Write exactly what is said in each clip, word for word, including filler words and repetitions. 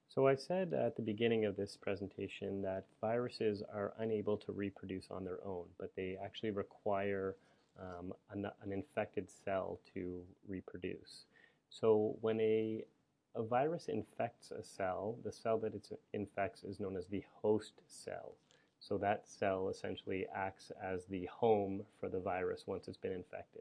So I said at the beginning of this presentation that viruses are unable to reproduce on their own, but they actually require um, an, an infected cell to reproduce. So when a, a virus infects a cell, the cell that it infects is known as the host cell. So that cell essentially acts as the home for the virus once it's been infected.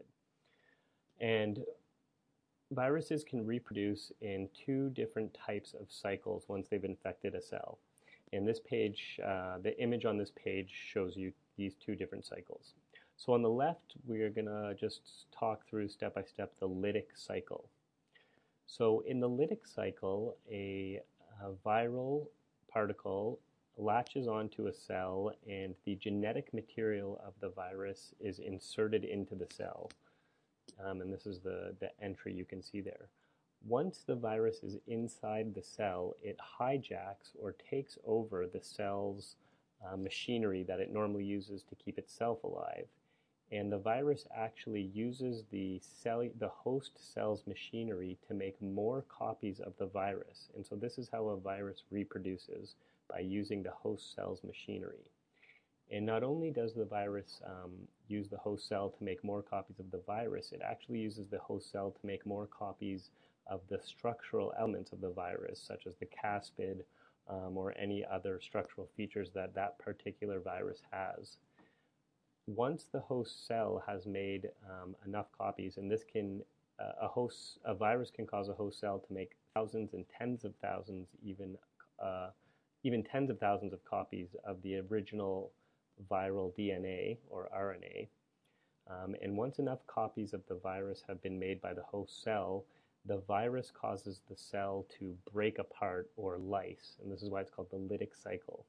And viruses can reproduce in two different types of cycles once they've infected a cell. And this page, uh, the image on this page shows you these two different cycles. So on the left, we're going to just talk through step by step the lytic cycle. So in the lytic cycle, a, a viral particle latches onto a cell and the genetic material of the virus is inserted into the cell. Um, and this is the, the entry you can see there. Once the virus is inside the cell, it hijacks or takes over the cell's uh, machinery that it normally uses to keep itself alive. And the virus actually uses the, cell, the host cell's machinery to make more copies of the virus. And so this is how a virus reproduces, by using the host cell's machinery. And not only does the virus um, use the host cell to make more copies of the virus, it actually uses the host cell to make more copies of the structural elements of the virus, such as the caspid um, or any other structural features that that particular virus has. Once the host cell has made um, enough copies, and this can, uh, a host, a virus can cause a host cell to make thousands and tens of thousands, even, uh, even tens of thousands of copies of the original viral D N A or R N A. Um, and once enough copies of the virus have been made by the host cell, the virus causes the cell to break apart or lyse, and this is why it's called the lytic cycle.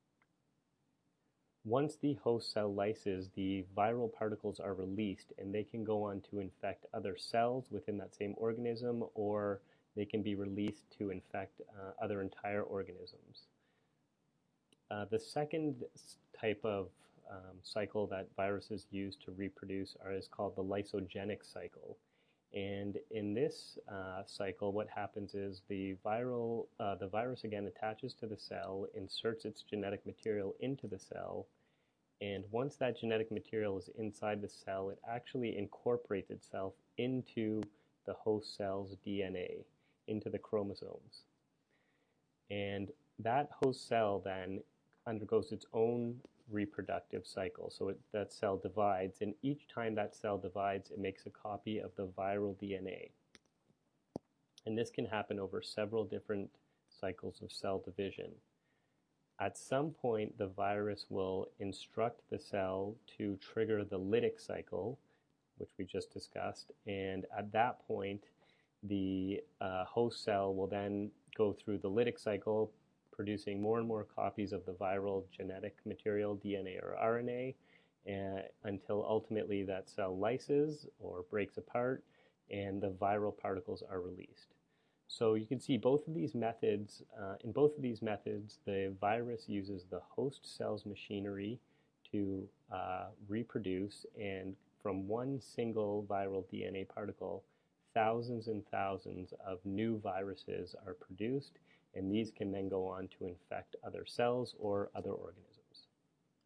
Once the host cell lyses, the viral particles are released and they can go on to infect other cells within that same organism, or they can be released to infect uh, other entire organisms. Uh, the second type of um, cycle that viruses use to reproduce are, is called the lysogenic cycle. And in this uh, cycle, what happens is the viral, uh, the virus again attaches to the cell, inserts its genetic material into the cell, and once that genetic material is inside the cell, it actually incorporates itself into the host cell's D N A, into the chromosomes. And that host cell then undergoes its own reproductive cycle. So it, that cell divides, and each time that cell divides, it makes a copy of the viral D N A. And this can happen over several different cycles of cell division. At some point, the virus will instruct the cell to trigger the lytic cycle, which we just discussed, and at that point, the uh, host cell will then go through the lytic cycle, producing more and more copies of the viral genetic material, D N A or R N A, uh, until ultimately that cell lyses or breaks apart and the viral particles are released. So you can see both of these methods, uh, in both of these methods, the virus uses the host cell's machinery to uh, reproduce, and from one single viral D N A particle, thousands and thousands of new viruses are produced, and these can then go on to infect other cells or other organisms.